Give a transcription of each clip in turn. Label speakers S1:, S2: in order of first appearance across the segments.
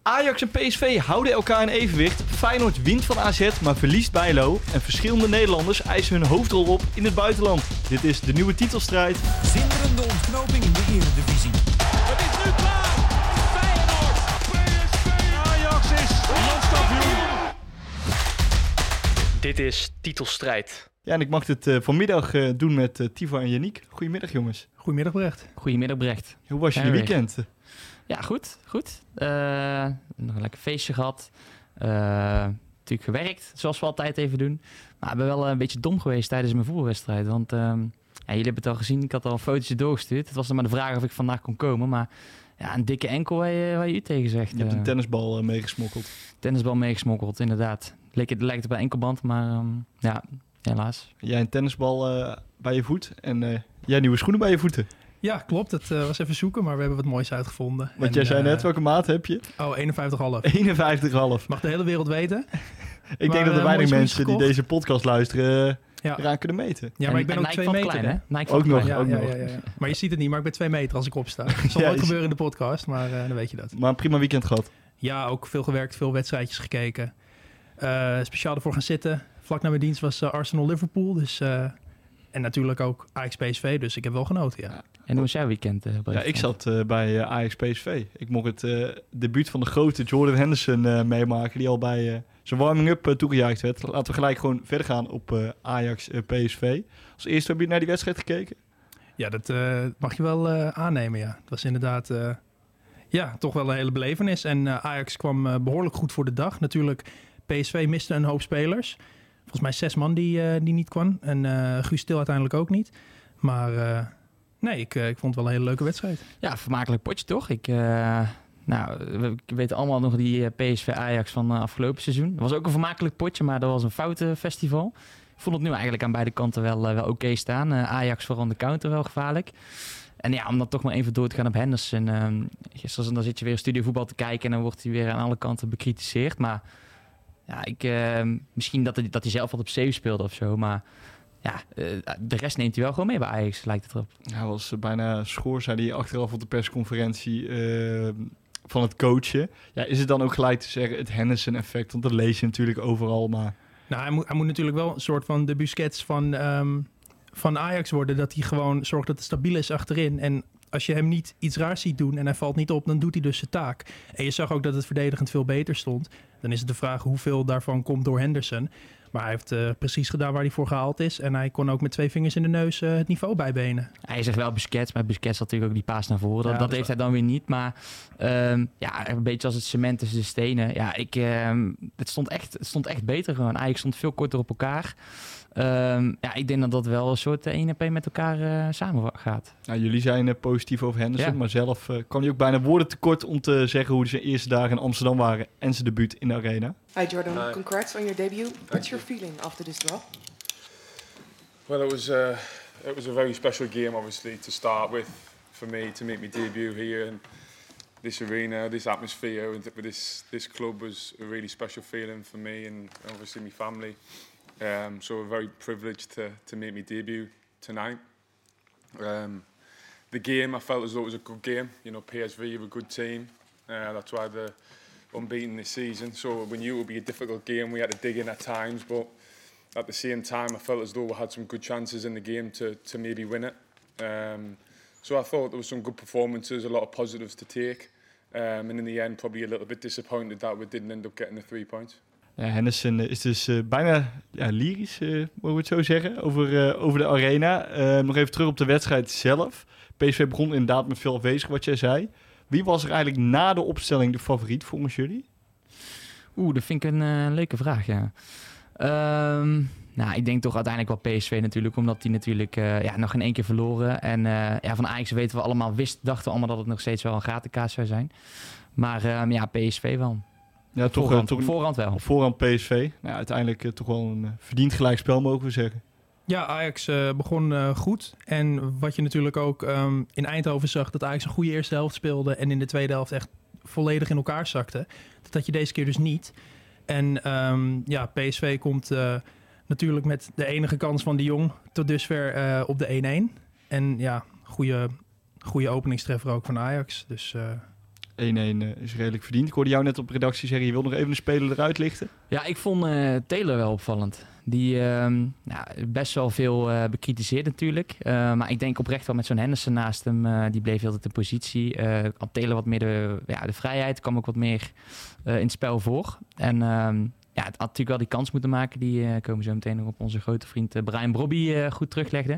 S1: Ajax en PSV houden elkaar in evenwicht. Feyenoord wint van AZ, maar verliest Bijlo. En verschillende Nederlanders eisen hun hoofdrol op in het buitenland. Dit is de nieuwe titelstrijd.
S2: Zinderende ontknoping in de Eredivisie.
S3: Het is nu klaar. Feyenoord. PSV. Ajax is landskampioen.
S4: Dit is Titelstrijd.
S1: Ja, en ik mag dit vanmiddag doen met Tivo en Yannick. Goedemiddag, jongens.
S5: Goedemiddag, Brecht.
S4: Goedemiddag, Brecht.
S1: Hoe was jullie weekend?
S4: Ja, goed. Nog een lekker feestje gehad. Natuurlijk gewerkt, zoals we altijd even doen. Maar ik ben wel een beetje dom geweest tijdens mijn voetbalwedstrijd. Want jullie hebben het al gezien, ik had al een fotootje doorgestuurd. Het was dan maar de vraag of ik vandaag kon komen. Maar ja, een dikke enkel waar je u tegen zegt.
S1: Je hebt een tennisbal meegesmokkeld.
S4: Tennisbal meegesmokkeld, inderdaad. Het lijkt op een enkelband, maar ja, helaas.
S1: Jij een tennisbal bij je voet en jij nieuwe schoenen bij je voeten.
S5: Ja, klopt. Het was even zoeken, maar we hebben wat moois uitgevonden.
S1: Want jij zei net, welke maat heb je?
S5: 51,5.
S1: 51,5.
S5: Mag de hele wereld weten.
S1: Ik denk dat er weinig mensen die
S5: gekocht.
S1: deze podcast luisteren
S5: Ja.
S1: eraan kunnen meten.
S5: Ja, maar ik ben ook
S4: Nike
S5: 2
S4: valt
S5: meter.
S4: klein, hè? Nike
S1: Ook
S4: valt
S1: nog.
S4: klein.
S5: Ja. Maar je ziet het niet, maar ik ben 2 meter als ik opsta. Het zal
S1: Ja,
S5: nooit
S1: je
S5: gebeuren in de podcast, maar dan weet je dat.
S1: Maar een prima weekend gehad.
S5: Ja, ook veel gewerkt, veel wedstrijdjes gekeken. Speciaal ervoor gaan zitten. Vlak na mijn dienst was Arsenal-Liverpool. Dus, en natuurlijk ook Ajax-PSV, dus ik heb wel genoten, ja.
S4: En hoe was jouw weekend, Brecht?
S1: Ja, ik zat bij Ajax PSV. Ik mocht het debuut van de grote Jordan Henderson meemaken, die al bij zijn warming-up toegejuicht werd. Laten we gelijk gewoon verder gaan op Ajax PSV. Als eerste heb je naar die wedstrijd gekeken?
S5: Ja, dat mag je wel aannemen, ja. Het was inderdaad toch wel een hele belevenis. En Ajax kwam behoorlijk goed voor de dag. Natuurlijk, PSV miste een hoop spelers. Volgens mij 6 man die niet kwam. En Guus Til uiteindelijk ook niet. Maar ik vond het wel een hele leuke wedstrijd.
S4: Ja, vermakelijk potje toch? We weten allemaal nog die PSV-Ajax van afgelopen seizoen. Dat was ook een vermakelijk potje, maar dat was een foutenfestival. Ik vond het nu eigenlijk aan beide kanten wel oké staan. Ajax vooral aan de counter wel gevaarlijk. En ja, om dan toch maar even door te gaan op Henderson. Gisteren dan zit je weer studiovoetbal te kijken en dan wordt hij weer aan alle kanten bekritiseerd. Maar ja, misschien dat hij zelf wat op 7 speelde of zo, maar... Ja, de rest neemt hij wel gewoon mee bij Ajax, lijkt het erop.
S1: Hij was bijna schoor, zei hij achteraf op de persconferentie van het coachen. Ja, is het dan ook gelijk te zeggen het Henderson-effect? Want dat lees je natuurlijk overal, maar...
S5: Nou, hij moet natuurlijk wel een soort van de Busquets van Ajax worden. Dat hij gewoon zorgt dat het stabiel is achterin. En als je hem niet iets raars ziet doen en hij valt niet op, dan doet hij dus zijn taak. En je zag ook dat het verdedigend veel beter stond. Dan is het de vraag hoeveel daarvan komt door Henderson. Maar hij heeft precies gedaan waar hij voor gehaald is. En hij kon ook met 2 vingers in de neus het niveau bijbenen.
S4: Hij zegt wel Busquets, maar Busquets had natuurlijk ook die paas naar voren. Dat heeft hij dan weer niet. Maar een beetje als het cement tussen de stenen. Ja, het stond echt beter gewoon. Ajax stond veel korter op elkaar. Ik denk dat dat wel een soort 1-1 met elkaar samen gaat.
S1: Nou, jullie zijn positief over Henderson,
S4: Ja.
S1: maar zelf kwam hij ook bijna woorden tekort om te zeggen hoe zijn eerste dagen in Amsterdam waren en zijn debuut in de Arena.
S6: Hi Jordan, congrats on your debut. What's your feeling after this draw?
S7: Well, it was a very special game, obviously, to start with for me to make my debut here in this arena, this atmosphere, and with this club was a really special feeling for me and obviously my family. So we're very privileged to make my debut tonight. The game, I felt as though it was a good game. You know, PSV are a good team. That's why they're unbeaten this season. So we knew it would be a difficult game. We had to dig in at times, but at the same time, I felt as though we had some good chances in the game to maybe win it. So I thought there were some good performances, a lot of positives to take. And in the end, probably a little bit disappointed that we didn't end up getting the 3 points.
S1: Ja, Henderson is dus bijna lyrisch, moeten we het zo zeggen, over de Arena. Nog even terug op de wedstrijd zelf. PSV begon inderdaad met veel afwezig, wat jij zei. Wie was er eigenlijk na de opstelling de favoriet volgens jullie?
S4: Dat vind ik een leuke vraag, ja. Ik denk toch uiteindelijk wel PSV natuurlijk, omdat die natuurlijk nog in 1 keer verloren. En van Ajax weten we allemaal, dachten we allemaal dat het nog steeds wel een gatenkaas zou zijn. Maar PSV wel.
S1: Ja,
S4: Voorhand wel.
S1: Voorhand PSV. Nou, uiteindelijk toch wel een verdiend gelijkspel, mogen we zeggen.
S5: Ja, Ajax begon goed. En wat je natuurlijk ook in Eindhoven zag, dat Ajax een goede eerste helft speelde en in de tweede helft echt volledig in elkaar zakte. Dat had je deze keer dus niet. En PSV komt natuurlijk met de enige kans van de Jong tot dusver op de 1-1. En ja, goede openingstreffer ook van Ajax. Dus
S1: is redelijk verdiend. Ik hoorde jou net op redactie zeggen, je wil nog even een speler eruit lichten.
S4: Ja, ik vond Taylor wel opvallend. Die best wel veel bekritiseerd natuurlijk. Maar ik denk oprecht wel met zo'n Henderson naast hem. Die bleef heel tijd in positie. Had Taylor wat meer de vrijheid. Kwam ook wat meer in het spel voor. En het had natuurlijk wel die kans moeten maken. Die komen zo meteen nog op onze grote vriend Brian Brobby goed teruglegde.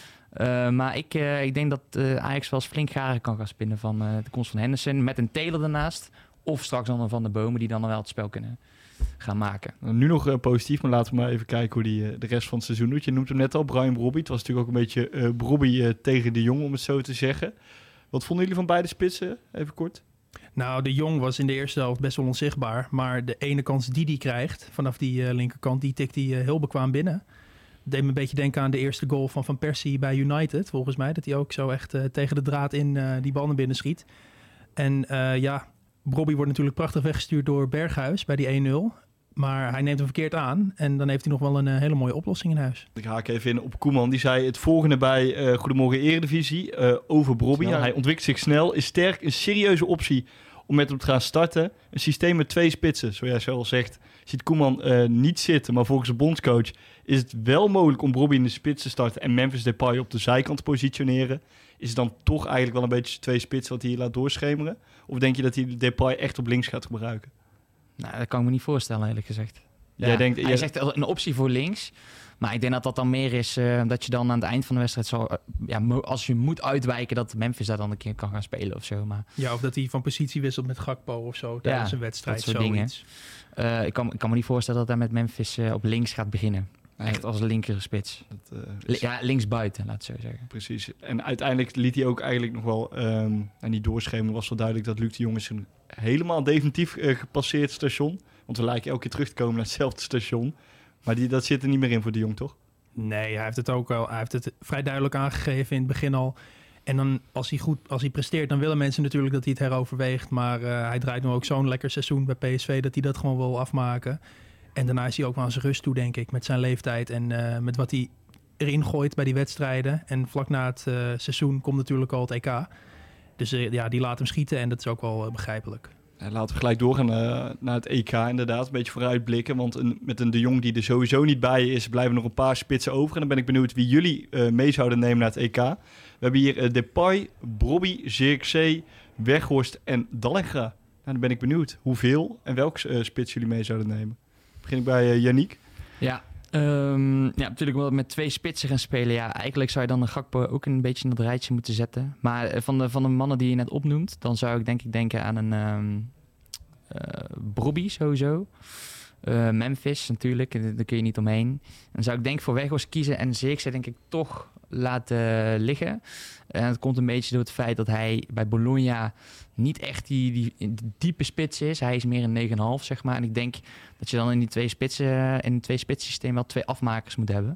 S4: Maar ik denk dat Ajax wel eens flink garen kan gaan spinnen van de komst van Henderson. Met een Taylor ernaast. Of straks dan een Van der Bomen die dan wel het spel kunnen gaan maken.
S1: Nu nog positief, maar laten we maar even kijken hoe die de rest van het seizoen doet. Je noemt hem net al, Brian Brobby. Het was natuurlijk ook een beetje Brobby tegen de Jong, om het zo te zeggen. Wat vonden jullie van beide spitsen? Even kort.
S5: Nou, de Jong was in de eerste helft best wel onzichtbaar. Maar de ene kans die hij krijgt vanaf die linkerkant, die tikt hij heel bekwaam binnen. Deed me een beetje denken aan de eerste goal van Van Persie bij United, volgens mij. Dat hij ook zo echt tegen de draad in die bal naar binnen schiet. En Brobby wordt natuurlijk prachtig weggestuurd door Berghuis bij die 1-0. Maar hij neemt hem verkeerd aan. En dan heeft hij nog wel een hele mooie oplossing in huis.
S1: Ik haak even in op Koeman. Die zei het volgende bij Goedemorgen Eredivisie over Brobby. Ja, hij ontwikkelt zich snel, is sterk, een serieuze optie om met hem te gaan starten. Een systeem met 2 spitsen, zoals jij zelf zegt. Ziet Koeman niet zitten, maar volgens de bondscoach is het wel mogelijk om Brobby in de spits te starten en Memphis Depay op de zijkant te positioneren. Is het dan toch eigenlijk wel een beetje 2 spitsen wat hij hier laat doorschemeren? Of denk je dat hij Depay echt op links gaat gebruiken?
S4: Nou, dat kan ik me niet voorstellen, eerlijk gezegd. Ja,
S1: Hij
S4: zegt een optie voor links. Maar ik denk dat dat dan meer is dat je dan aan het eind van de wedstrijd zal... als je moet uitwijken, dat Memphis daar dan een keer kan gaan spelen of zo. Maar...
S5: Ja, of dat hij van positie wisselt met Gakpo of zo tijdens een wedstrijd.
S4: Dat soort dingen. Ik kan me niet voorstellen dat hij met Memphis op links gaat beginnen. Echt als linkere spits. Links buiten, laat het zo zeggen.
S1: Precies. En uiteindelijk liet hij ook eigenlijk nog wel... en die doorschemering was wel duidelijk dat Luc de Jong is een helemaal definitief gepasseerd station. Want we lijken elke keer terug te komen naar hetzelfde station. Maar dat zit er niet meer in voor de Jong, toch?
S5: Nee, hij heeft het ook wel. Hij heeft het vrij duidelijk aangegeven in het begin al. En dan als hij presteert, dan willen mensen natuurlijk dat hij het heroverweegt. Maar hij draait nu ook zo'n lekker seizoen bij PSV dat hij dat gewoon wil afmaken. En daarna is hij ook wel aan zijn rust toe, denk ik, met zijn leeftijd en met wat hij erin gooit bij die wedstrijden. En vlak na het seizoen komt natuurlijk al het EK. Dus die laat hem schieten en dat is ook wel begrijpelijk.
S1: Laten we gelijk doorgaan naar het EK inderdaad. Een beetje vooruitblikken, want met een De Jong die er sowieso niet bij is, blijven nog een paar spitsen over. En dan ben ik benieuwd wie jullie mee zouden nemen naar het EK. We hebben hier Depay, Brobby, Zirkzee, Weghorst en Dallinga. Nou, dan ben ik benieuwd hoeveel en welke spits jullie mee zouden nemen. Begin ik bij Yannick.
S4: Ja, natuurlijk wel met 2 spitsen gaan spelen. Ja, eigenlijk zou je dan een Gakpo ook een beetje in dat rijtje moeten zetten. Maar van de mannen die je net opnoemt, dan zou ik denk ik denken aan een Brobby sowieso. Memphis natuurlijk, daar kun je niet omheen. Dan zou ik denk voor Weghorst kiezen en Zirkzee denk ik toch laten liggen. En dat komt een beetje door het feit dat hij bij Bologna niet echt die diepe spits is. Hij is meer een 9,5 zeg maar. En ik denk dat je dan in een 2-spits systeem wel 2 afmakers moet hebben.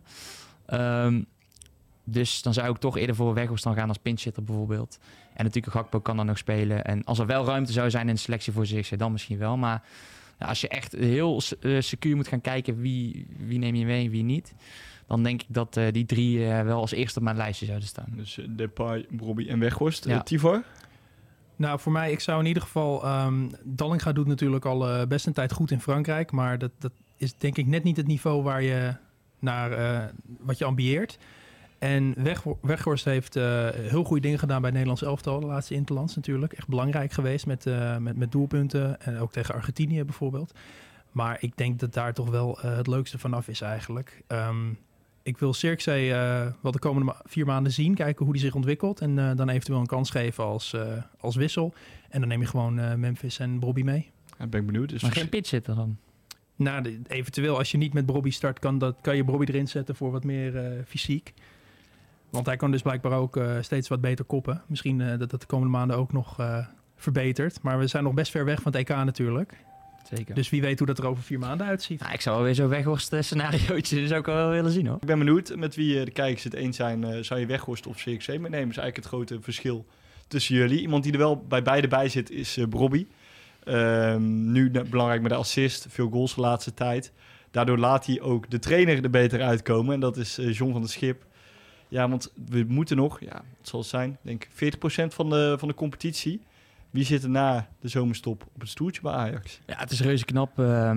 S4: Dus dan zou ik toch eerder voor Weghorst dan gaan als pinchhitter bijvoorbeeld. En natuurlijk Gakpo kan dan nog spelen. En als er wel ruimte zou zijn in de selectie voor Zirkzee, dan misschien wel. Maar als je echt heel secuur moet gaan kijken wie neem je mee en wie niet, dan denk ik dat die 3 wel als eerste op mijn lijstje zouden staan.
S1: Dus Depay, Brobby en Weghorst.
S4: Ja.
S1: Tivor?
S5: Nou, voor mij, ik zou in ieder geval... Dallinga doet natuurlijk al best een tijd goed in Frankrijk. Maar dat is denk ik net niet het niveau waar je naar wat je ambieert. En Weghorst heeft heel goede dingen gedaan bij het Nederlands elftal. De laatste interlands natuurlijk. Echt belangrijk geweest met doelpunten. En ook tegen Argentinië bijvoorbeeld. Maar ik denk dat daar toch wel het leukste vanaf is eigenlijk. Ik wil Zirkzee wel de komende 4 maanden zien. Kijken hoe die zich ontwikkelt. En dan eventueel een kans geven als wissel. En dan neem je gewoon Memphis en Brobby mee.
S1: Ja, ben ik benieuwd. Dus
S4: maar geen pitchhitter dan?
S5: Nou, eventueel als je niet met Brobby start, kan je Brobby erin zetten voor wat meer fysiek. Want hij kan dus blijkbaar ook steeds wat beter koppen. Misschien dat de komende maanden ook nog verbetert. Maar we zijn nog best ver weg van het EK natuurlijk.
S4: Zeker.
S5: Dus wie weet hoe dat er over 4 maanden uitziet.
S4: Nou, ik zou wel weer zo'n Weghorst scenariootje zou ik wel willen zien hoor.
S1: Ik ben benieuwd met wie de kijkers het eens zijn. Zou je Weghorst of Zirkzee meenemen? Is eigenlijk het grote verschil tussen jullie. Iemand die er wel bij beide bij zit is Brobby. Nu belangrijk met de assist. Veel goals de laatste tijd. Daardoor laat hij ook de trainer er beter uitkomen. En dat is John van der Schip. Ja, want we moeten nog, het zal het zijn, denk ik 40% van de competitie. Wie zit er na de zomerstop op het stoeltje bij Ajax?
S4: Ja, het is reuze knap.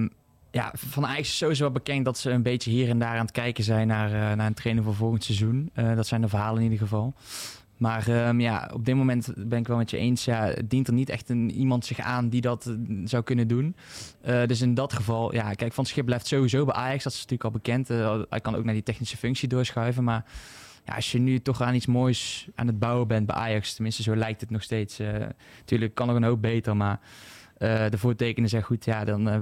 S4: Van Ajax is sowieso wel bekend dat ze een beetje hier en daar aan het kijken zijn naar een trainer voor volgend seizoen. Dat zijn de verhalen in ieder geval. Maar op dit moment ben ik wel met je eens. Ja, het dient er niet echt iemand zich aan die dat zou kunnen doen. Dus in dat geval, kijk, Van Schip blijft sowieso bij Ajax. Dat is natuurlijk al bekend. Hij kan ook naar die technische functie doorschuiven. Maar als je nu toch aan iets moois aan het bouwen bent bij Ajax, tenminste zo lijkt het nog steeds. Natuurlijk kan er een hoop beter, maar de voortekenen zijn goed. Ja, dan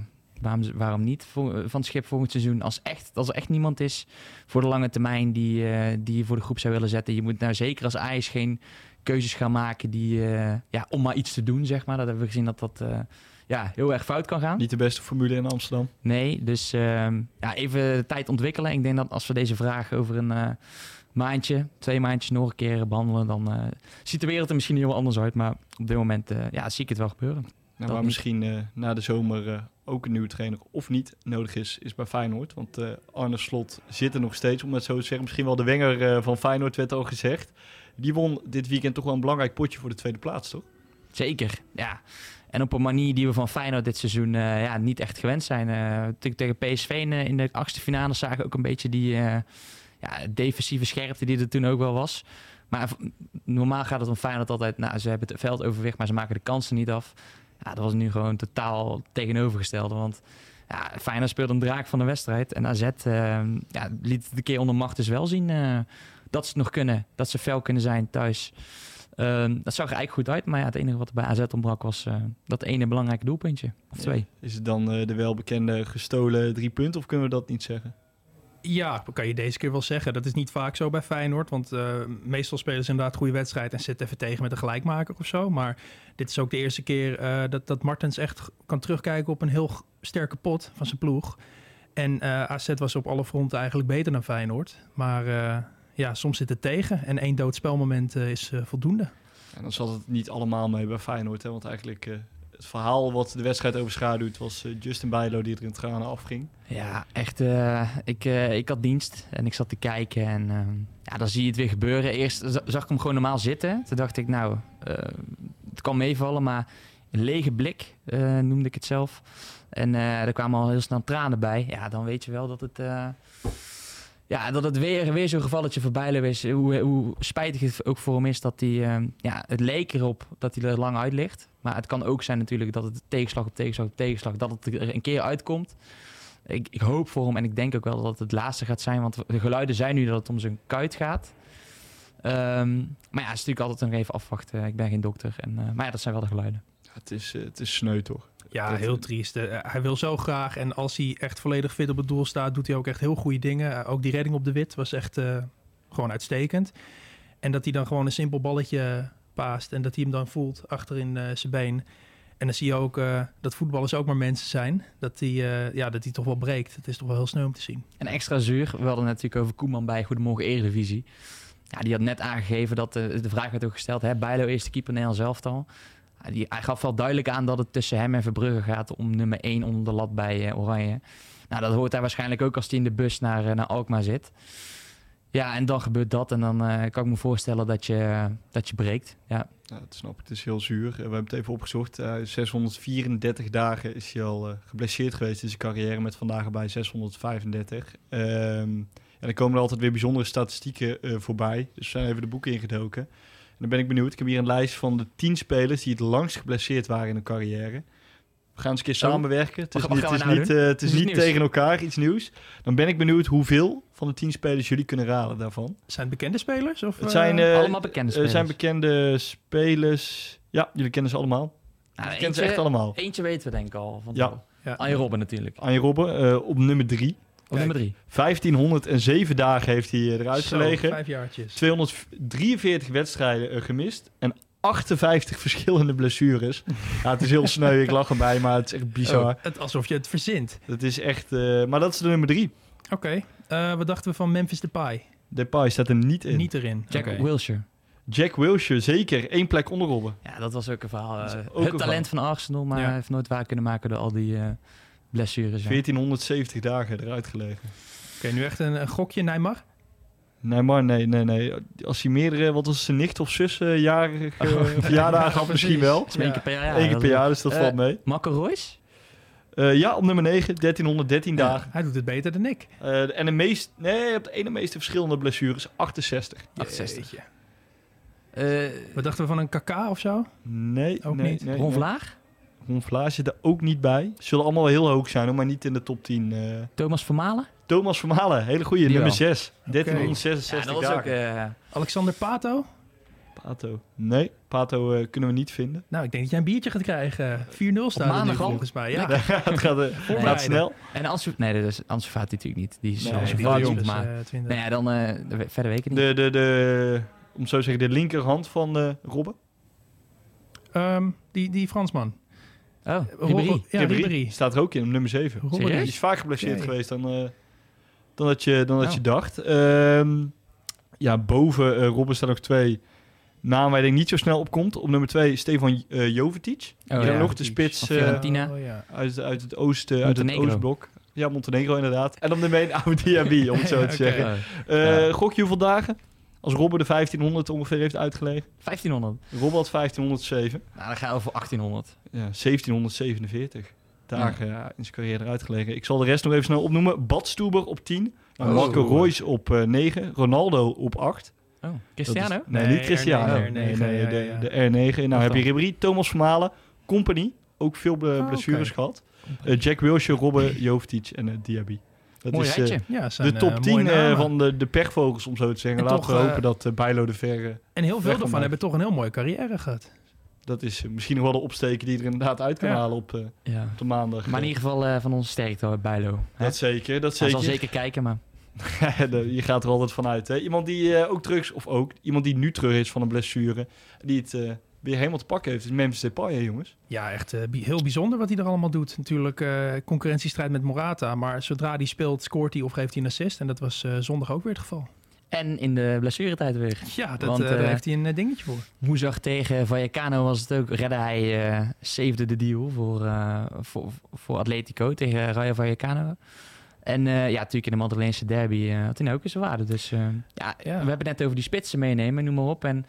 S4: waarom niet Van Schip volgend seizoen? Als er echt niemand is voor de lange termijn die je voor de groep zou willen zetten. Je moet nou zeker als Ajax geen keuzes gaan maken om maar iets te doen, zeg maar. Dat hebben we gezien dat heel erg fout kan gaan.
S1: Niet de beste formule in Amsterdam.
S4: Nee, dus even de tijd ontwikkelen. Ik denk dat als we deze vraag over een maandje, 2 maandjes nog een keer behandelen, dan ziet de wereld er misschien heel anders uit. Maar op dit moment zie ik het wel gebeuren.
S1: Nou, waar misschien na de zomer ook een nieuwe trainer of niet nodig is bij Feyenoord. Want Arne Slot zit er nog steeds, om het zo te zeggen. Misschien wel de Wenger van Feyenoord, werd al gezegd. Die won dit weekend toch wel een belangrijk potje voor de tweede plaats, toch?
S4: Zeker, ja. En op een manier die we van Feyenoord dit seizoen niet echt gewend zijn. Natuurlijk tegen PSV in de 8e finale zagen we ook een beetje die defensieve scherpte die er toen ook wel was. Maar normaal gaat het om Feyenoord altijd, ze hebben het veldoverwicht, maar ze maken de kansen niet af. Ja, dat was nu gewoon totaal tegenovergestelde. Want Feyenoord speelde een draak van de wedstrijd. En AZ liet het de keer onder macht dus wel zien dat ze het nog kunnen. Dat ze fel kunnen zijn thuis. Dat zag er eigenlijk goed uit. Maar het enige wat er bij AZ ontbrak was dat ene belangrijke doelpuntje. Of 2.
S1: Is het dan de welbekende gestolen 3 punten of kunnen we dat niet zeggen?
S5: Ja, kan je deze keer wel zeggen. Dat is niet vaak zo bij Feyenoord. Want meestal spelen ze inderdaad goede wedstrijd en zitten even tegen met een gelijkmaker of zo. Maar dit is ook de eerste keer dat Martens echt kan terugkijken op een heel sterke pot van zijn ploeg. En AZ was op alle fronten eigenlijk beter dan Feyenoord. Maar soms zit het tegen. En 1 dood spelmoment is voldoende.
S1: En dan zat het niet allemaal mee bij Feyenoord. Hè? Want eigenlijk het verhaal wat de wedstrijd overschaduwt was Justin Bijlo die er in tranen afging.
S4: Ja, echt. Ik had dienst en ik zat te kijken en dan zie je het weer gebeuren. Eerst zag ik hem gewoon normaal zitten. Toen dacht ik, het kan meevallen, maar een lege blik noemde ik het zelf. En er kwamen al heel snel tranen bij. Ja, dan weet je wel dat het... dat het weer zo'n gevalletje voor Bijlo is. Hoe spijtig het ook voor hem is dat hij... het leek erop dat hij er lang uit ligt. Maar het kan ook zijn natuurlijk dat het tegenslag op tegenslag op tegenslag... dat het er een keer uitkomt. Ik hoop voor hem en ik denk ook wel dat het het laatste gaat zijn. Want de geluiden zijn nu dat het om zijn kuit gaat. Maar het is natuurlijk altijd nog even afwachten. Ik ben geen dokter. Maar dat zijn wel de geluiden.
S1: Het is sneu toch?
S5: Ja, heel triest. Hij wil zo graag. En als hij echt volledig fit op het doel staat, doet hij ook echt heel goede dingen. Ook die redding op de wit was echt gewoon uitstekend. En dat hij dan gewoon een simpel balletje paast en dat hij hem dan voelt achter in zijn been. En dan zie je ook dat voetballers ook maar mensen zijn. Dat hij toch wel breekt. Het is toch wel heel sneu om te zien.
S4: En extra zuur. We hadden natuurlijk over Koeman bij Goedemorgen Eredivisie. Ja, die had net aangegeven dat de vraag werd ook gesteld. Bijlo eerste keeper Nederlands elftal. Hij gaf wel duidelijk aan dat het tussen hem en Verbrugge gaat om nummer 1 onder de lat bij Oranje. Nou, dat hoort hij waarschijnlijk ook als hij in de bus naar Alkmaar zit. Ja, en dan gebeurt dat. En dan kan ik me voorstellen dat je breekt. Ja.
S1: Ja, dat snap ik. Het is heel zuur. We hebben het even opgezocht. 634 dagen is hij al geblesseerd geweest in zijn carrière. Met vandaag erbij 635. En er komen er altijd weer bijzondere statistieken voorbij. Dus we zijn even de boeken ingedoken. En dan ben ik benieuwd. Ik heb hier een lijst van de 10 spelers die het langst geblesseerd waren in hun carrière. We gaan eens een keer samenwerken. Het is niet tegen elkaar, iets nieuws. Dan ben ik benieuwd hoeveel van de 10 spelers jullie kunnen raden daarvan.
S5: Zijn het bekende spelers? Of,
S1: het zijn
S4: allemaal bekende spelers.
S1: Zijn bekende spelers. Ja, jullie kennen ze allemaal. Jullie kennen ze echt allemaal.
S4: Eentje weten we denk ik al.
S1: Ja.
S4: Arjen Robben natuurlijk.
S1: Arjen Robben op nummer 3.
S4: Op nummer 3.
S1: 1507 dagen heeft hij eruit gelegen.
S5: 5 jaartjes.
S1: 243 wedstrijden gemist. En 58 verschillende blessures. Ja, het is heel sneu, ik lach erbij, maar het is echt bizar.
S5: Alsof je het verzint.
S1: Het is echt... maar dat is de nummer 3.
S5: Oké. Wat dachten we van Memphis Depay?
S1: Depay staat er niet in.
S5: Niet erin.
S1: Jack Wilshere, zeker. 1 plek onder Robben.
S4: Ja, dat was ook een verhaal.
S1: Ook
S4: het
S1: een
S4: talent van Arsenal, maar hij heeft nooit waar kunnen maken door al die blessures.
S1: 1470 dagen eruit gelegen.
S5: Oké, nu echt een gokje, Neymar?
S1: Nee, maar nee. Als hij meerdere, wat was zijn nicht of zus, jarig verjaardagen had, misschien wel.
S4: Dat is één keer per jaar.
S1: Eén keer per jaar, dus dat valt mee.
S4: Marco Reus?
S1: Ja, op nummer 9, 1313 dagen.
S5: Hij doet het beter dan ik.
S1: En op de ene meeste verschillende blessures, 68.
S4: 68.
S5: Wat dachten we van een KK of zo?
S1: Nee,
S5: Ook niet.
S1: Nee,
S4: Ron Vlaag?
S1: Ron Vlaar zit er ook niet bij. Zullen allemaal wel heel hoog zijn, hoor, maar niet in de top 10.
S4: Thomas Vermalen?
S1: Thomas Vermalen, hele goeie,
S4: Die
S1: nummer
S4: wel.
S1: 6. 1366
S4: Ja, dat was ook...
S1: dagen.
S5: Alexander Pato?
S1: Pato. Nee, Pato kunnen we niet vinden.
S5: Nou, ik denk dat jij een biertje gaat krijgen. 4-0 staat er nu
S4: maandag al?
S5: volgens mij. Ja,
S1: Het gaat snel.
S4: En dat is Ansu Fati natuurlijk niet. Die is
S1: Nee,
S4: Ansu
S1: die
S4: Fati
S1: is
S4: jong,
S1: dus,
S4: maar...
S5: 20.
S4: Nou ja, dan verder weet ik het niet.
S1: Om zo te zeggen, de linkerhand van Robben.
S5: Die Fransman.
S4: Oh, Ribéry.
S5: Ja, Ribéry.
S1: Staat er ook in, op nummer 7.
S5: Robben.
S1: Die is vaak geblesseerd
S5: Oké.
S1: geweest dan dat je dacht. Boven Robben staan nog 2 namen waar je denk niet zo snel op komt. Op nummer 2 Stefan Jovetic. Nog de spits
S4: Van Fiorentina.
S1: uit het
S4: Montenegro.
S1: Oostblok. Ja, Montenegro inderdaad. En op nummer 1 Abu Dhabi, om het zo te
S5: Oké.
S1: zeggen. Gok je hoeveel dagen? Als Robben de 1500 ongeveer heeft uitgelegen.
S4: 1500.
S1: Robben had 1507.
S4: Nou, dan gaan we voor 1800.
S1: Ja, 1747 dagen in zijn carrière eruit gelegen. Ik zal de rest nog even snel opnoemen. Bad Stuber op 10. Marco Reus op 9. Ronaldo op 8.
S4: Oh, Cristiano?
S1: Nee, niet Cristiano.
S5: R9,
S1: De R9. Nou heb je Ribéry, Thomas Vermalen, Company. Ook veel blessures
S5: oké.
S1: gehad. Jack Wilshere, Robben, Jovetic en Diaby. Dat
S4: Mooi
S1: is
S4: rijtje.
S5: Ja, zijn,
S1: de top 10
S5: mooie namen.
S1: van de pechvogels, om zo te zeggen.
S5: En
S1: Laten
S5: toch,
S1: we hopen dat Bijlo de Ver...
S5: En heel veel
S1: Weg
S5: daarvan
S1: van
S5: hebben toch een heel mooie carrière gehad.
S1: dat is misschien nog wel de opsteken die er inderdaad uit kan
S5: Ja.
S1: halen op de maandag.
S4: Maar in ieder geval van onze sterkte hoor, Bijlo. Hè?
S1: Dat zeker, dat
S4: Hij
S1: zeker.
S4: zal zeker kijken, maar...
S1: Je gaat er altijd vanuit. Hè? Iemand die iemand die nu terug is van een blessure, die het weer helemaal te pakken heeft, is Memphis Depay, hè, jongens.
S5: Ja, echt heel bijzonder wat hij er allemaal doet. Natuurlijk concurrentiestrijd met Morata. Maar zodra hij speelt, scoort hij of geeft hij een assist. En dat was zondag ook weer het geval.
S4: En in de blessuretijd weer.
S5: Ja,
S4: Want,
S5: daar heeft hij een dingetje voor.
S4: Woensdag tegen Vallecano was het ook. Redde hij, savede de deal voor Atletico tegen Rayo Vallecano. En natuurlijk in de Madrileense derby had hij nou ook eens zijn waarde. Dus we hebben het net over die spitsen meenemen, noem maar op. En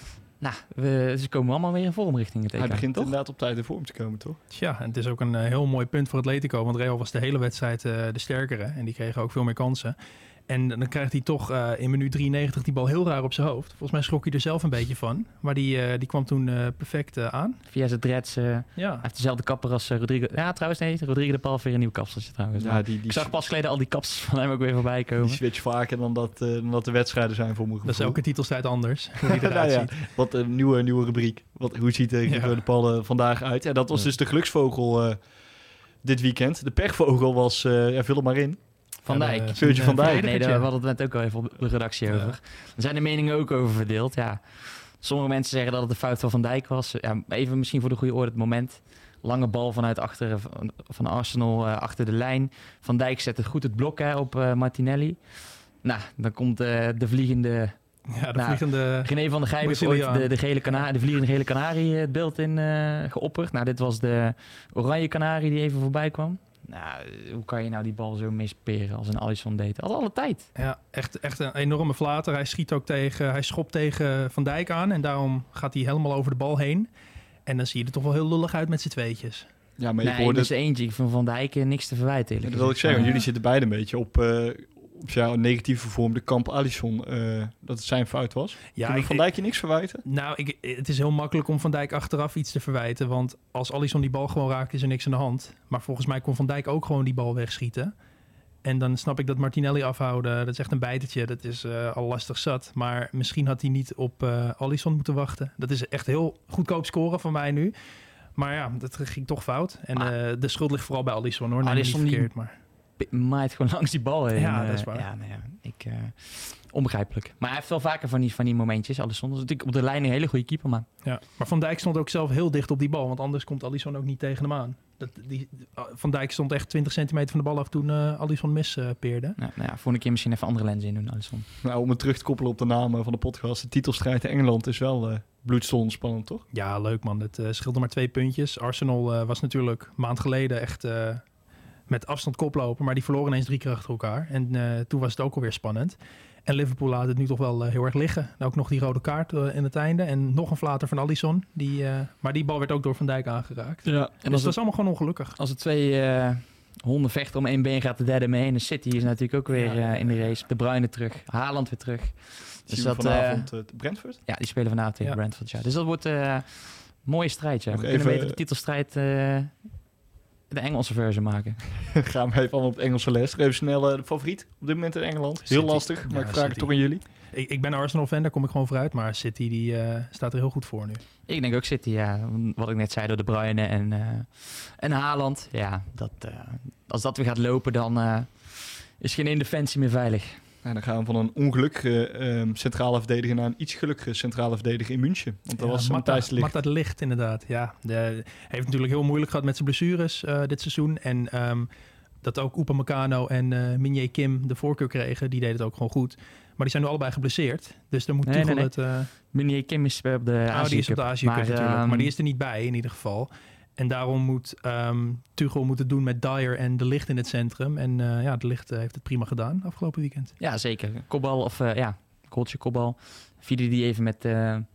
S4: ze komen allemaal weer in vorm richting het EK.
S1: Hij begint
S4: toch?
S1: inderdaad op tijd in vorm te komen, toch?
S5: Ja, en het is ook een heel mooi punt voor Atletico. Want Real was de hele wedstrijd de sterkere. En die kregen ook veel meer kansen. En dan krijgt hij toch in minuut 93 die bal heel raar op zijn hoofd. Volgens mij schrok hij er zelf een beetje van. Maar die kwam toen perfect aan.
S4: Via zijn dreads. Hij
S5: Ja.
S4: heeft dezelfde kapper als Rodrigo. Ja, trouwens nee. Rodrigo de Paul weer een nieuw kapseltje trouwens.
S1: Ja,
S4: Maar
S1: die
S4: ik zag pas geleden al die kapsels van hem ook weer voorbij komen.
S1: Die switch vaker dan dat de wedstrijden zijn voor mijn gevoel.
S5: Dat is elke titelstrijd anders. Hoe die eruit
S1: Nou ja,
S5: ziet.
S1: wat een nieuwe rubriek. Hoe ziet de Paul vandaag uit? Ja, dat was dus de geluksvogel dit weekend. De pechvogel was, vul er maar in.
S4: Van Dijk.
S1: Virgil van Dijk.
S4: Nee, daar hadden we het net ook al even op de redactie over. Er zijn de meningen ook over verdeeld. Ja. Sommige mensen zeggen dat het de fout van Dijk was. Ja, even misschien voor de goede orde het moment. Lange bal vanuit achter van Arsenal achter de lijn. Van Dijk zette goed het blok op Martinelli. Nou, dan komt de vliegende...
S5: Ja, de vliegende...
S4: René van der Gijp heeft ooit de vliegende gele kanarie het beeld in geopperd. Nou, dit was de oranje kanarie die even voorbij kwam. Nou, hoe kan je nou die bal zo misperen als een Alisson deed? Al alle tijd.
S5: Ja, echt een enorme flater. Hij schiet ook hij schopt tegen Van Dijk aan. En daarom gaat hij helemaal over de bal heen. En dan zie je er toch wel heel lullig uit met z'n tweetjes.
S1: Ja, maar ik
S4: Nee,
S1: hoorde...
S4: dus eentje. Ik vind Van Dijk niks te verwijten.
S1: dat wil ik zeggen. Jullie zitten beide een beetje op jouw negatieve vorm de kamp Alisson. Dat het zijn fout was.
S5: Ja,
S1: Kunnen we Van Dijk je niks verwijten?
S5: Nou, het is heel makkelijk om Van Dijk achteraf iets te verwijten. Want als Alisson die bal gewoon raakt, is er niks aan de hand. Maar volgens mij kon Van Dijk ook gewoon die bal wegschieten. En dan snap ik dat Martinelli afhouden. Dat is echt een bijtertje. Dat is al lastig zat. Maar misschien had hij niet op Alisson moeten wachten. Dat is echt heel goedkoop scoren van mij nu. Maar ja, dat ging toch fout. En de schuld ligt vooral bij Alisson, hoor.
S4: Alisson
S5: niet verkeerd, maar...
S4: maait gewoon langs die bal heen.
S5: Ja, dat is waar.
S4: Ja, nou ja, onbegrijpelijk. Maar hij heeft wel vaker van die momentjes. Alisson is natuurlijk op de lijn een hele goede keeper, maar...
S5: Ja, maar Van Dijk stond ook zelf heel dicht op die bal. Want anders komt Alisson ook niet tegen hem aan. Van Dijk stond echt 20 centimeter van de bal af toen Alisson mispeerde.
S4: Nou ja, volgende keer misschien even andere lenzen in doen, Alisson.
S1: Nou, om het terug te koppelen op de naam van de podcast. De titelstrijd in Engeland is wel bloedstollend spannend, toch?
S5: Ja, leuk man. Het scheelde maar 2 puntjes. Arsenal was natuurlijk een maand geleden echt met afstand koplopen. Maar die verloren ineens 3 keer achter elkaar. En toen was het ook alweer spannend. En Liverpool laat het nu toch wel heel erg liggen. En ook nog die rode kaart in het einde. En nog een flater van Alisson. Maar die bal werd ook door Van Dijk aangeraakt.
S1: Ja.
S4: En
S5: Dus dat is allemaal gewoon ongelukkig.
S4: Als er 2 honden vechten om 1 been, gaat de derde mee. En de City is natuurlijk ook weer in de race. De Bruyne terug. Haaland weer terug.
S1: Dus dat vanavond Brentford?
S4: Ja, die spelen vanavond tegen Brentford. Ja. Dus dat wordt een mooie strijd. Ja. We kunnen beter de titelstrijd de Engelse versie maken.
S1: Gaan we even allemaal op het Engelse les. Even snel de favoriet op dit moment in Engeland. Heel
S5: City.
S1: lastig, maar ik vraag
S5: City.
S1: het toch aan jullie.
S5: Ik ben een Arsenal-fan, daar kom ik gewoon vooruit. Maar City die staat er heel goed voor nu.
S4: Ik denk ook City, ja. Wat ik net zei, door de Bruyne en Haaland. Ja, als dat weer gaat lopen, dan is geen één defensie meer veilig.
S1: Nou, dan gaan we van een ongelukkige centrale verdediger naar een iets gelukkige centrale verdediger in München. Want dat was Matthijs de Ligt.
S5: Matthijs de Ligt, inderdaad. Ja, heeft natuurlijk heel moeilijk gehad met zijn blessures dit seizoen. En dat ook Upamecano en Min-Jae Kim de voorkeur kregen. Die deden het ook gewoon goed. Maar die zijn nu allebei geblesseerd. Dus dan moet Tuchel het...
S4: Min-Jae Kim is op de Azië
S5: die is op de Azië Cup natuurlijk. Maar die is er niet bij in ieder geval. En daarom moet Tuchel het doen met Dyer en de Ligt in het centrum. En de Ligt heeft het prima gedaan afgelopen weekend.
S4: Ja, zeker. Kopbal of goaltje kopbal. Vierde die even met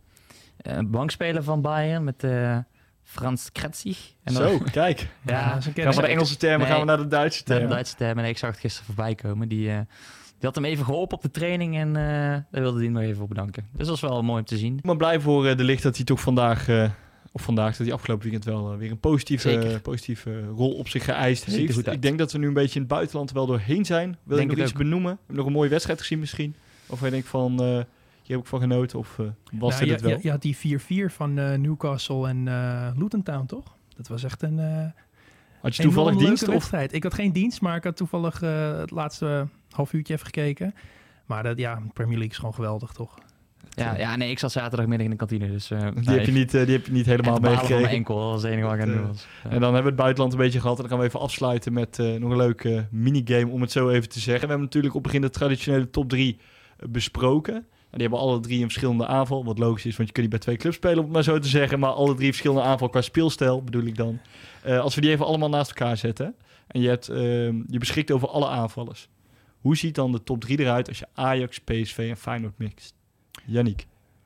S4: bankspeler van Bayern. Met Frans Kretzig.
S1: Zo, kijk.
S4: Ja,
S1: gaan we de Engelse termen, gaan we naar de Duitse termen.
S4: De Duitse termen. Nee, ik zag het gisteren voorbij komen. Die had hem even geholpen op de training en daar wilde hij hem nog even voor bedanken. Dus dat was wel mooi om te zien.
S1: Ik ben blij voor de Ligt dat hij toch vandaag dat hij afgelopen weekend wel weer een positieve rol op zich geëist heeft. Ik denk dat we nu een beetje in het buitenland wel doorheen zijn. Wil je nog iets benoemen? Heb je nog een mooie wedstrijd gezien misschien? Of je denkt van, hier heb ik van genoten? Of was het wel?
S5: Je had die 4-4 van Newcastle en Luton Town, toch? Dat was echt een
S1: had je toevallig dienst?
S5: Wedstrijd. Ik had geen dienst, maar ik had toevallig het laatste half uurtje even gekeken. Maar Premier League is gewoon geweldig, toch?
S4: Nee, ik zat zaterdagmiddag in de kantine, dus...
S1: die heb je niet helemaal meegekregen.
S4: Van mijn enkel, dat was het enige wat ik aan het doen was.
S1: En dan hebben we het buitenland een beetje gehad. En dan gaan we even afsluiten met nog een leuke minigame, om het zo even te zeggen. We hebben natuurlijk op het begin de traditionele top 3 besproken. En die hebben alle 3 een verschillende aanval. Wat logisch is, want je kunt niet bij 2 clubs spelen, om het maar zo te zeggen. Maar alle 3 verschillende aanval qua speelstijl, bedoel ik dan. Als we die even allemaal naast elkaar zetten. En je beschikt over alle aanvallers. Hoe ziet dan de top 3 eruit als je Ajax, PSV en Feyenoord mixt? Yannick.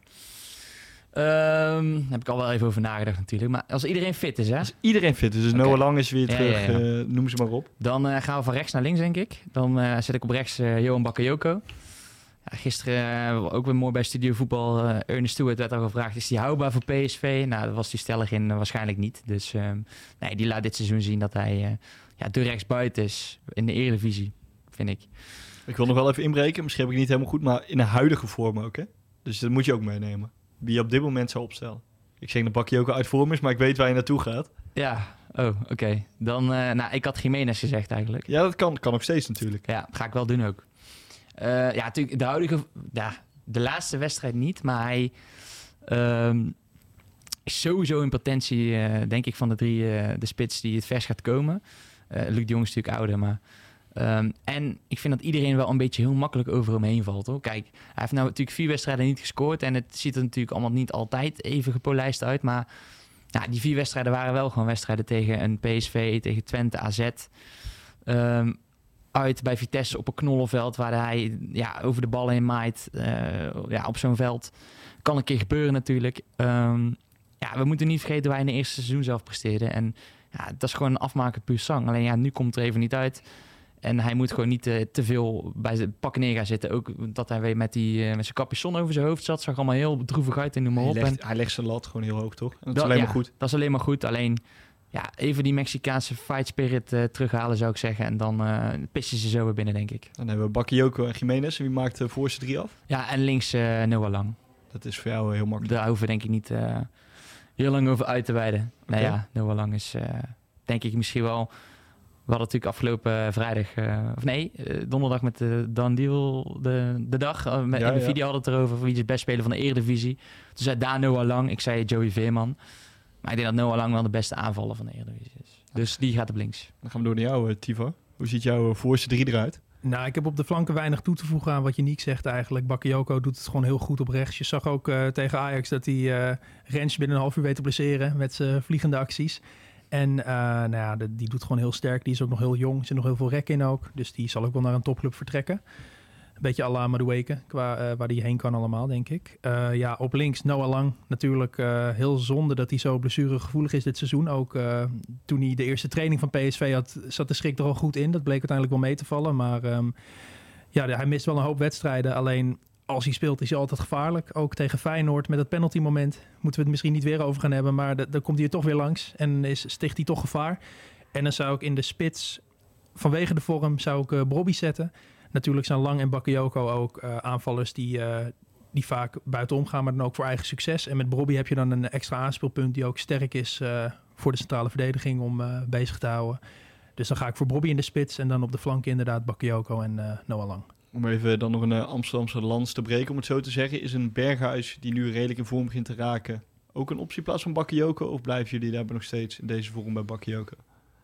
S4: Daar heb ik al wel even over nagedacht natuurlijk. Maar als iedereen fit is, hè?
S1: Als iedereen fit is, dus Noah Lang is weer terug, noem ze maar op.
S4: Dan gaan we van rechts naar links, denk ik. Dan zet ik op rechts Johan Bakayoko. Ja, gisteren ook weer mooi bij Studio Voetbal. Ernest Stewart werd al gevraagd, is die houdbaar voor PSV? Nou, daar was die stellig in, waarschijnlijk niet. Dus die laat dit seizoen zien dat hij de rechtsbuiten is in de Eredivisie, vind ik.
S1: Ik wil nog wel even inbreken, misschien heb ik het niet helemaal goed, maar in een huidige vorm ook, hè? Dus dat moet je ook meenemen. Wie je op dit moment zou opstellen. Ik zeg dat Bakayoko uit vorm is, maar ik weet waar je naartoe gaat.
S4: Ja, oké. Dan, ik had Jiménez gezegd eigenlijk.
S1: Ja, dat kan nog steeds natuurlijk.
S4: Ja, ga ik wel doen ook. Natuurlijk, de huidige... de laatste wedstrijd niet, maar hij is sowieso in potentie, denk ik, van de 3 de spits die het vers gaat komen. Luc de Jong is natuurlijk ouder, maar... en ik vind dat iedereen wel een beetje heel makkelijk over hem heen valt. Hoor. Kijk, hij heeft nou natuurlijk 4 wedstrijden niet gescoord. En het ziet er natuurlijk allemaal niet altijd even gepolijst uit. Maar die 4 wedstrijden waren wel gewoon wedstrijden tegen een PSV, tegen Twente, AZ. Uit bij Vitesse op een knollenveld waar hij over de bal heen maait. Op zo'n veld kan een keer gebeuren natuurlijk. We moeten niet vergeten waar hij in de eerste seizoen zelf presteerde. En dat is gewoon een afmaken puur zang. Alleen nu komt het er even niet uit. En hij moet gewoon niet te veel bij zijn pakken neer gaan zitten. Ook dat hij weer met zijn capuchon over zijn hoofd zat. Zag allemaal heel droevig uit en noem maar op.
S1: Hij legt zijn lat gewoon heel hoog, toch? En dat is alleen maar goed.
S4: Dat is alleen maar goed. Alleen even die Mexicaanse fight spirit terughalen, zou ik zeggen. En dan pissen ze zo weer binnen, denk ik.
S1: Dan hebben we Bakayoko en Jiménez. En wie maakt de voorste 3 af?
S4: Ja, en links Noah Lang.
S1: Dat is voor jou heel makkelijk.
S4: Daar hoeven we denk ik niet heel lang over uit te wijden.
S1: Okay.
S4: Noah Lang is denk ik misschien wel... We hadden natuurlijk afgelopen vrijdag... donderdag met de Dan Deal de dag. In de video hadden het erover wie is het best speler van de Eredivisie. Toen zei daar Noah Lang. Ik zei Joey Veerman. Maar ik denk dat Noah Lang wel de beste aanvaller van de Eredivisie is. Dus die gaat op links.
S1: Dan gaan we door naar jou, Tivo. Hoe ziet jouw voorste 3 eruit?
S5: Nou, ik heb op de flanken weinig toe te voegen aan wat Yannick zegt eigenlijk. Bakayoko doet het gewoon heel goed op rechts. Je zag ook tegen Ajax dat hij Rens binnen een half uur weet te blesseren met zijn vliegende acties. En die doet gewoon heel sterk. Die is ook nog heel jong. Er zit nog heel veel rek in ook. Dus die zal ook wel naar een topclub vertrekken. Een beetje à la Madueke, waar die heen kan allemaal, denk ik. Op links Noah Lang. Natuurlijk heel zonde dat hij zo blessuregevoelig is dit seizoen. Ook toen hij de eerste training van PSV had, zat de schrik er al goed in. Dat bleek uiteindelijk wel mee te vallen. Maar hij mist wel een hoop wedstrijden. Alleen als hij speelt is hij altijd gevaarlijk. Ook tegen Feyenoord met het penaltymoment. Moeten we het misschien niet weer over gaan hebben. Maar dan komt hij er toch weer langs. En sticht hij toch gevaar. En dan zou ik in de spits, vanwege de vorm, zou ik Brobby zetten. Natuurlijk zijn Lang en Bakayoko ook aanvallers die vaak buitenom gaan, maar dan ook voor eigen succes. En met Brobby heb je dan een extra aanspeelpunt die ook sterk is voor de centrale verdediging om bezig te houden. Dus dan ga ik voor Brobby in de spits en dan op de flanken inderdaad Bakayoko en Noah Lang.
S1: Om even dan nog een Amsterdamse lans te breken, om het zo te zeggen. Is een Berghuis die nu redelijk in vorm begint te raken ook een optie in plaats van Bakayoko? Of blijven jullie daar nog steeds in deze vorm bij Bakayoko?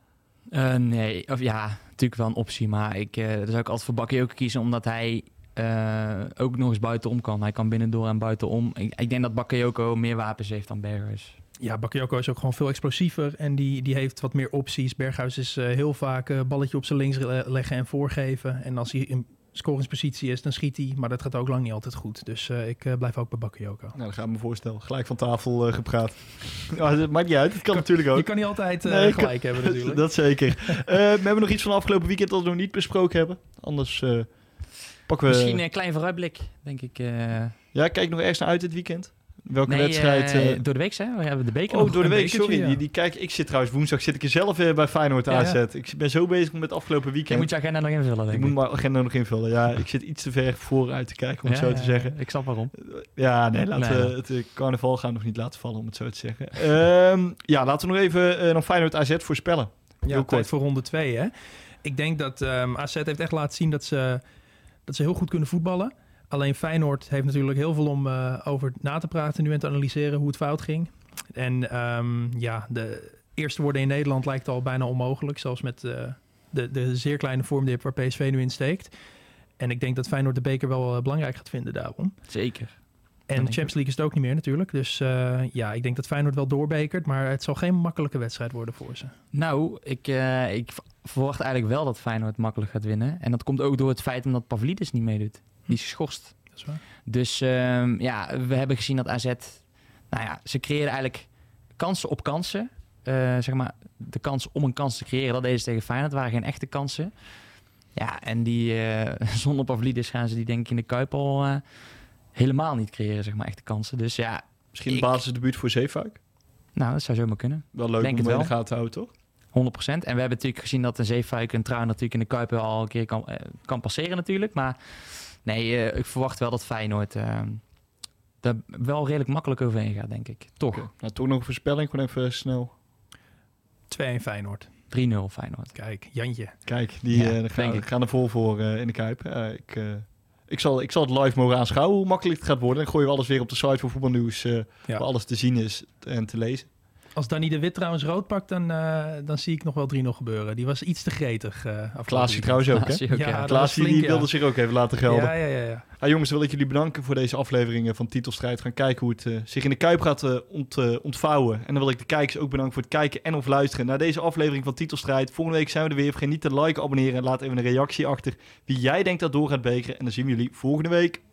S4: Nee, natuurlijk wel een optie. Maar dan zou ik altijd voor Bakayoko kiezen, omdat hij ook nog eens buitenom kan. Hij kan binnendoor en buitenom. Ik denk dat Bakayoko meer wapens heeft dan Berghuis.
S5: Ja, Bakayoko is ook gewoon veel explosiever en die heeft wat meer opties. Berghuis is heel vaak balletje op zijn links leggen en voorgeven. En als hij in scoringspositie is, dan schiet hij. Maar dat gaat ook lang niet altijd goed. Dus ik blijf ook bij Bakayoko.
S1: Nou, dan gaan we me voorstellen. Gelijk van tafel gepraat. Dat maakt niet uit. Het kan natuurlijk ook.
S5: Je kan niet altijd gelijk hebben natuurlijk.
S1: Dat zeker. We hebben nog iets van afgelopen weekend dat we nog niet besproken hebben. Anders pakken we...
S4: Misschien een klein vooruitblik, denk ik.
S1: Ja, kijk nog ergens naar uit dit weekend. Welke wedstrijd?
S4: Door de week, hè? We hebben de beker.
S1: Oh, door de week,
S5: bekertje,
S1: sorry.
S5: ja.
S1: Die kijk, ik zit trouwens woensdag zit ik er zelf bij Feyenoord AZ.
S5: Ja.
S1: Ik ben zo bezig met het afgelopen weekend.
S4: Je moet je agenda nog invullen, denk ik.
S1: Ik moet mijn agenda nog invullen. Ja, ik zit iets te ver vooruit te kijken, om het zo te zeggen.
S4: Ik snap waarom.
S1: Ja, nee, laten we het carnaval gaan nog niet laten vallen, om het zo te zeggen. Laten we nog even nog Feyenoord AZ voorspellen.
S5: Ja,
S1: Heel
S5: tijd voor ronde 2, hè? Ik denk dat AZ heeft echt laten zien dat ze heel goed kunnen voetballen. Alleen Feyenoord heeft natuurlijk heel veel om over na te praten nu en te analyseren hoe het fout ging. En de eerste worden in Nederland lijkt al bijna onmogelijk. Zelfs met de zeer kleine vormdip waar PSV nu in steekt. En ik denk dat Feyenoord de beker wel belangrijk gaat vinden daarom.
S4: Zeker.
S5: En de Champions League is het ook niet meer natuurlijk. Dus ik denk dat Feyenoord wel doorbekert. Maar het zal geen makkelijke wedstrijd worden voor ze.
S4: Nou, ik verwacht eigenlijk wel dat Feyenoord makkelijk gaat winnen. En dat komt ook door het feit omdat Pavlidis niet meedoet. Die is geschorst.
S5: Dat is waar.
S4: Dus we hebben gezien dat AZ... ze creëren eigenlijk kansen op kansen. Zeg maar, de kans om een kans te creëren, dat deden ze tegen Feyenoord. waren geen echte kansen. Ja, en die zonder Pavlidis gaan ze die denk ik in de Kuip al helemaal niet creëren, zeg maar, echte kansen. Dus ja...
S1: Misschien een basisdebuut voor Zeefuik?
S4: Nou, dat zou zomaar kunnen.
S1: Wel leuk
S4: Denk
S1: om
S4: het
S1: in de
S4: wel.
S1: gaten te houden, toch?
S4: 100%. En we hebben natuurlijk gezien dat een Zeefuik en Trui natuurlijk in de Kuip al een keer kan passeren natuurlijk. Maar nee, ik verwacht wel dat Feyenoord daar wel redelijk makkelijk overheen gaat, denk ik. Toch?
S1: Okay. Nou, toch nog een voorspelling, gewoon even snel.
S5: 2-1 Feyenoord.
S4: 3-0 Feyenoord.
S5: Kijk, Jantje.
S1: Kijk, die gaan er vol voor in de Kuip. Ik zal het live mogen aanschouwen hoe makkelijk het gaat worden. Dan gooien we alles weer op de site van Voetbalnieuws, waar alles te zien is en te lezen.
S5: Als Danny de Wit trouwens rood pakt, dan zie ik nog wel 3-0 gebeuren. Die was iets te gretig.
S1: Klaasie trouwens ook, hè?
S5: Ja,
S1: Klaasie die wilde zich ook even laten gelden.
S5: Ja.
S1: Jongens, dan wil ik jullie bedanken voor deze afleveringen van Titelstrijd. Gaan kijken hoe het zich in de Kuip gaat ontvouwen. En dan wil ik de kijkers ook bedanken voor het kijken en of luisteren naar deze aflevering van Titelstrijd. Volgende week zijn we er weer. Vergeet niet te liken, abonneren en laat even een reactie achter wie jij denkt dat door gaat bekeren. En dan zien we jullie volgende week.